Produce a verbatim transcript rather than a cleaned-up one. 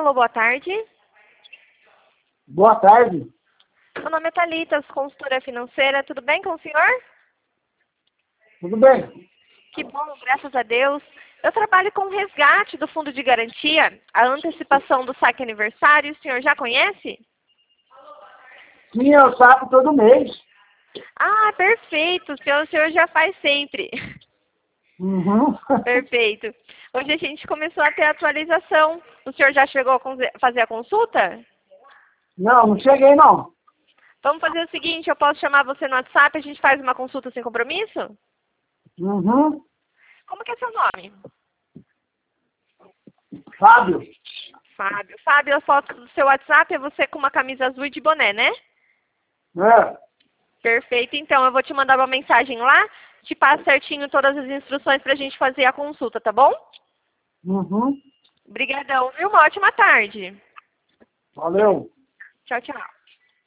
Alô, boa tarde. Boa tarde. Meu nome é Thalita, sou consultora financeira. Tudo bem com o senhor? Tudo bem? Que bom, graças a Deus. Eu trabalho com resgate do fundo de garantia, a antecipação do saque aniversário. O senhor já conhece? Sim, eu saco todo mês. Ah, perfeito. O senhor, o senhor já faz sempre. Uhum. Perfeito. Hoje a gente começou a ter atualização. O senhor já chegou a conze- fazer a consulta? Não, não cheguei não. Vamos fazer o seguinte, eu posso chamar você no WhatsApp e a gente faz uma consulta sem compromisso? Uhum. Como que é seu nome? Fábio. Fábio. Fábio, a foto do seu WhatsApp é você com uma camisa azul e de boné, né? É. Perfeito. Então, eu vou te mandar uma mensagem lá, te passo certinho todas as instruções para a gente fazer a consulta, tá bom? Uhum. Obrigadão, viu? Uma ótima tarde. Valeu. Tchau, tchau.